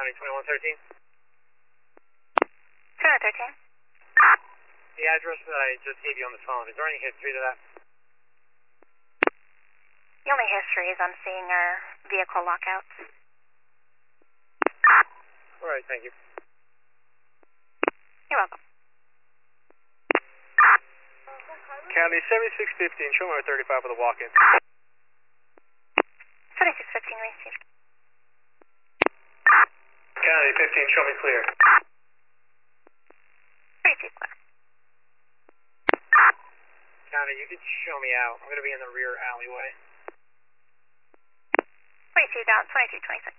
County 2113. 2113. The address that I just gave you on the phone, is there any history to that? The only history is I'm seeing our vehicle lockouts. All right, thank you. You're welcome. County 7615, show me 35 for the walk-in. 2615 received. County 15, show me clear. Received clear. County, you can show me out. I'm going to be in the rear alleyway. Received out 2226.